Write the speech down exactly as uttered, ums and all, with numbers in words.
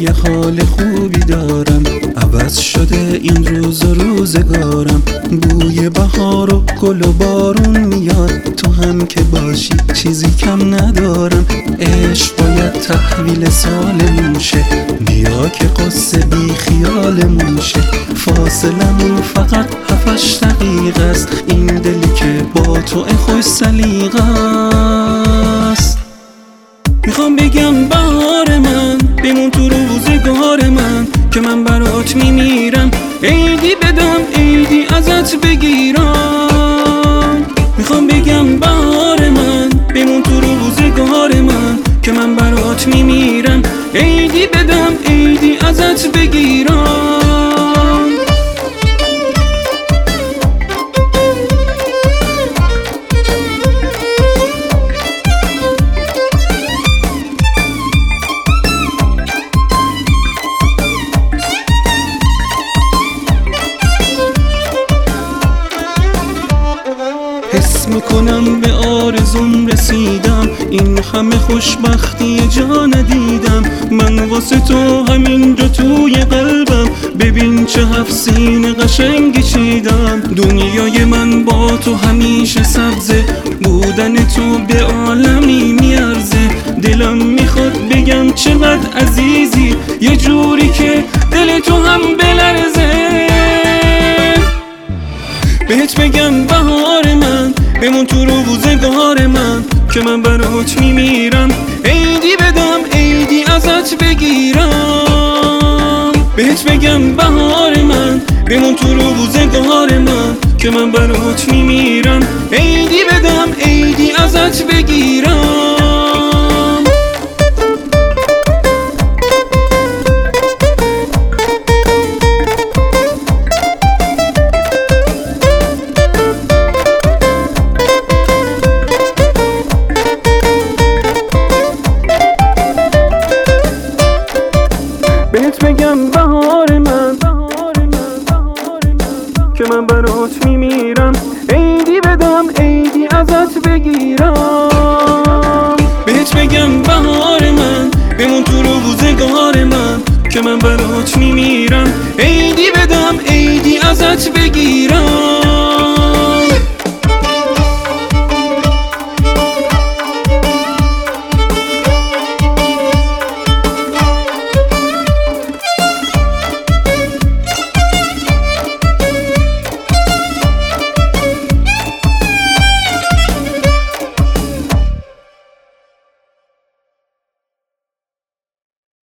یه حال خوبی دارم، عوض شده این روز و روزگارم. بوی بهار و گل و بارون میاد، تو هم که باشی چیزی کم ندارم. عشق باید تحویل سالمون شه، بیا که قصه بی خیالمون شه. فاصلمون فقط هفتش دقیقه است، این دلی که با تو خوش سلیقه است. میخوام بگم بهار من، بمون تو روزگار من که من برات میمیرم. عیدی بدم عیدی ازت بگیرم. میخوام بگم بهار من، بمون تو روزگار من که من برات میمیرم. عیدی بدم عیدی ازت بگیرم. حس میکنم به آرزوم رسیدم، این همه خوشبختی جا ندیدم. من واسه تو همینجا توی قلبم، ببین چه هفت سین قشنگی چیدم. دنیای من با تو همیشه سبزه، بودن تو به عالمی میارزه. دلم میخواد بگم چقدر عزیزی، یه جوری که دل تو هم بلرزه. بهت بگم بهار من، بمون تو روزگار من که من برات میمیرم. عیدی بدم عیدی ازت بگیرم. بهت بگم بهار من، بمون تو روزگار من که من برات میمیرم. عیدی بدم عیدی ازت بگیرم. بهت بگم بهار من که من برات میمیرم. عیدی بدم عیدی ازت بگیرم. بهت بگم بهار من، بمون تو روزگار من که من برات میمیرم. عیدی بدم عیدی ازت بگیرم.